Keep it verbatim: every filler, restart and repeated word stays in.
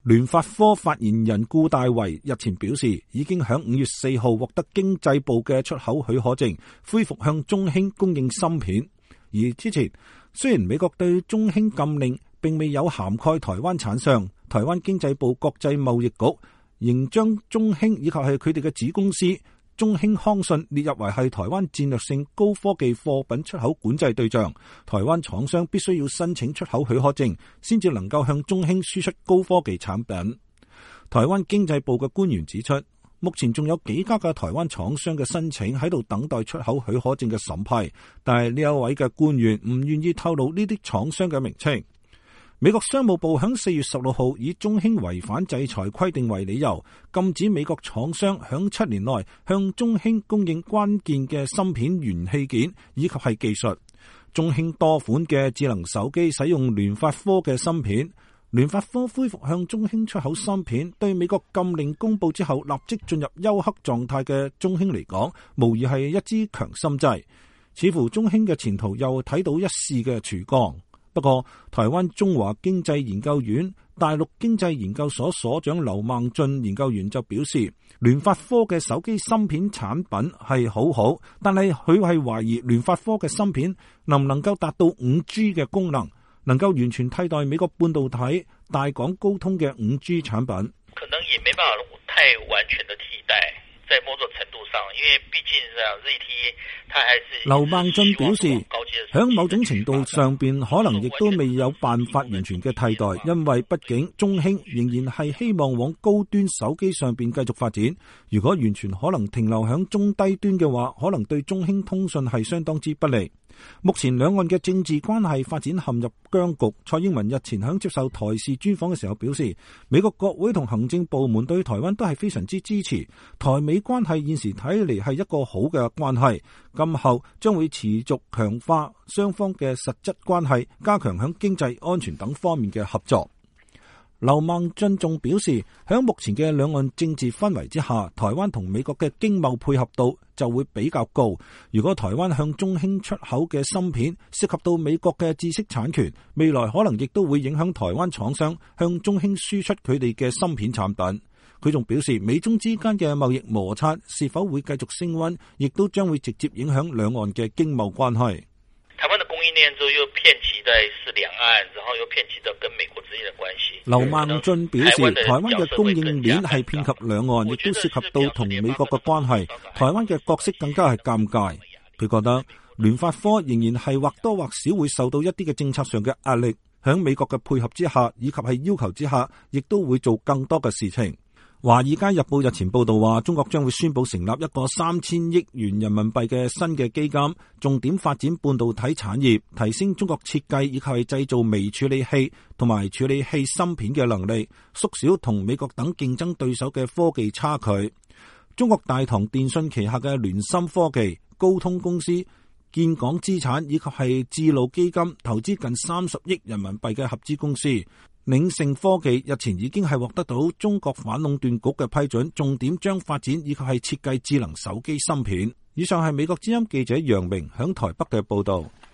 聯發科發言人顧大為日前表示，已經喺五月四號獲得經濟部嘅出口許可證，恢復向中興供應芯片。而之前雖然美國對中興禁令並未有涵蓋台灣廠商，台灣經濟部國際貿易局仍將中興以及係佢哋嘅子公司中興康信列入為係台灣戰略性高科技貨品出口管制對象，台灣廠商必須要申請出口許可證，先至能夠向中興輸出高科技產品。台灣經濟部嘅官員指出，目前仲有幾家嘅台灣廠商嘅申請喺度等待出口許可證嘅審批，但係呢一位嘅官員唔願意透露呢啲廠商嘅名稱。美國商務部響四月十六號以中興違反制裁規定為理由，禁止美國廠商響七年內向中興供應關鍵嘅芯片元器件以及係技術。中興多款嘅智能手機使用聯發科嘅芯片，聯發科恢復向中興出口芯片，對美國禁令公布之後立即進入休克狀態嘅中興嚟講，無疑係一支強心劑。似乎中興嘅前途又睇到一絲嘅曙光。不過，台灣中華經濟研究院大陸經濟研究所所長劉孟俊研究員就表示，聯發科嘅手機芯片產品係好好，但係佢係懷疑聯發科嘅芯片能唔能夠達到五 G 嘅功能，能夠完全替代美國半導體大港高通嘅五 G 產品。 可能也沒辦法太完全的替代，在某種程度上，因為畢竟係 Z T E， 它還是劉孟俊表示，響某種程度上邊可能亦都未有辦法完全嘅替代，因為畢竟中興仍然係希望往高端手機上邊繼續發展。如果完全可能停留響中低端嘅話，可能對中興通訊係相當之不利。目前兩岸嘅政治關係發展陷入僵局。蔡英文日前響接受台視專訪嘅時候表示，美國國會同行政部門對台灣都係非常之支持，台美關係現時睇嚟係一個好嘅關係，今後將會持續強化雙方嘅實質關係，加強響經濟、安全等方面嘅合作。劉孟俊仲表示，喺目前嘅兩岸政治氛圍之下，台灣同美國嘅經貿配合度就會比較高。如果台灣向中興出口嘅芯片涉及到美國嘅知識產權，未來可能亦都會影響台灣廠商向中興輸出佢哋嘅芯片產品。佢仲表示，美中之間嘅貿易摩擦是否會繼續升溫，亦都將會直接影響兩岸嘅經貿關係。 台灣的供應鏈之後又遍及在是兩岸，然後又遍及到跟美國之間的關係。 劉孟俊表示，台灣嘅供應鏈係遍及兩岸，亦都涉及到同美國嘅關係。台灣嘅角色更加係尷尬。佢覺得聯發科仍然係或多或少會受到一啲嘅政策上嘅壓力，響美國嘅配合之下，以及係要求之下，亦都會做更多嘅事情。華爾街日報日前報道話，中國將會宣布成立一個三千億元人民幣嘅新嘅基金，重點發展半導體產業，提升中國設計以及係製造微處理器同埋處理器芯片嘅能力，縮小同美國等競爭對手嘅科技差距。中國大唐電信旗下嘅聯芯科技、高通公司、建港資產以及係智路基金投資近三十億人民幣嘅合資公司領盛科技日前已經係獲得到中國反壟斷局嘅批准，重點將發展以及係設計智能手機芯片。以上係美國之音記者楊明響台北嘅報道。